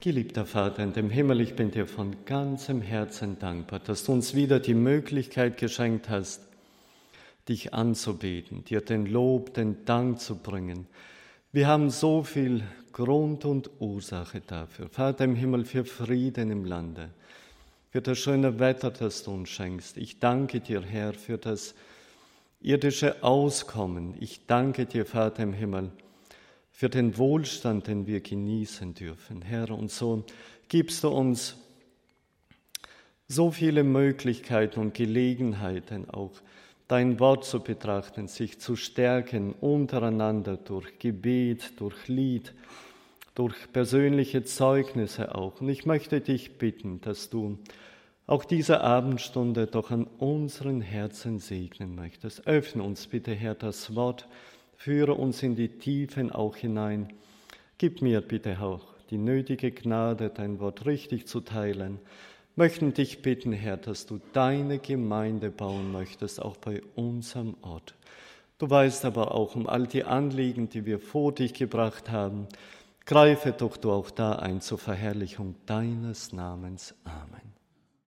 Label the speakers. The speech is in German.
Speaker 1: Geliebter Vater in dem Himmel, ich bin dir von ganzem Herzen dankbar, dass du uns wieder die Möglichkeit geschenkt hast, dich anzubeten, dir den Lob, den Dank zu bringen. Wir haben so viel Grund und Ursache dafür. Vater im Himmel, für Frieden im Lande, für das schöne Wetter, das du uns schenkst. Ich danke dir, Herr, für das irdische Auskommen. Ich danke dir, Vater im Himmel, für den Wohlstand, den wir genießen dürfen. Herr, und so gibst du uns so viele Möglichkeiten und Gelegenheiten, auch dein Wort zu betrachten, sich zu stärken untereinander durch Gebet, durch Lied, durch persönliche Zeugnisse auch. Und ich möchte dich bitten, dass du auch diese Abendstunde doch an unseren Herzen segnen möchtest. Öffne uns bitte, Herr, das Wort, führe uns in die Tiefen auch hinein. Gib mir bitte auch die nötige Gnade, dein Wort richtig zu teilen. Möchten dich bitten, Herr, dass du deine Gemeinde bauen möchtest, auch bei unserem Ort. Du weißt aber auch um all die Anliegen, die wir vor dich gebracht haben. Greife doch du auch da ein zur Verherrlichung deines Namens. Amen.